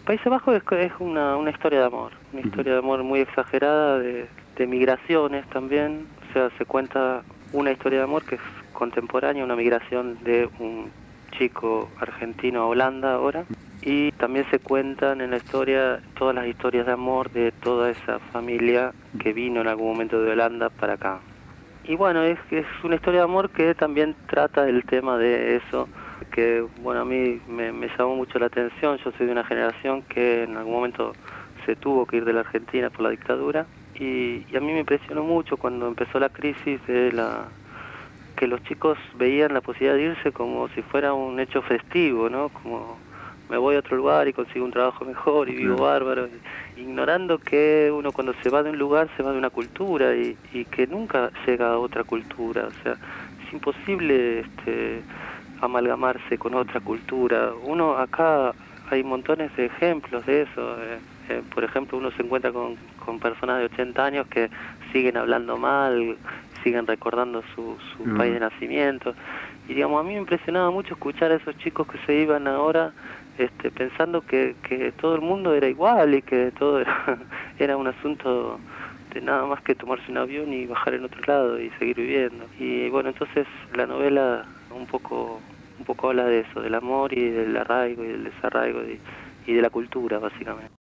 Países Bajos es una historia de amor, una historia de amor muy exagerada, de migraciones también. O sea, se cuenta una historia de amor que es contemporánea, una migración de un chico argentino a Holanda ahora. Y también se cuentan en la historia todas las historias de amor de toda esa familia que vino en algún momento de Holanda para acá. Y bueno, es una historia de amor que también trata el tema de eso, que bueno, a mí me llamó mucho la atención. Yo soy de una generación que en algún momento se tuvo que ir de la Argentina por la dictadura, y a mí me impresionó mucho cuando empezó la crisis que los chicos veían la posibilidad de irse como si fuera un hecho festivo, ¿no? Como me voy a otro lugar y consigo un trabajo mejor y vivo bárbaro, ignorando que uno cuando se va de un lugar se va de una cultura y que nunca llega a otra cultura. O sea, es imposible amalgamarse con otra cultura. Uno acá hay montones de ejemplos de eso. Por ejemplo, uno se encuentra con personas de 80 años que siguen hablando mal, siguen recordando su país de nacimiento. Y digamos, a mí me impresionaba mucho escuchar a esos chicos que se iban ahora pensando que todo el mundo era igual y que todo era un asunto de nada más que tomarse un avión y bajar en otro lado y seguir viviendo. Y bueno, entonces la novela un poco habla de eso, del amor y del arraigo y del desarraigo y de la cultura, básicamente.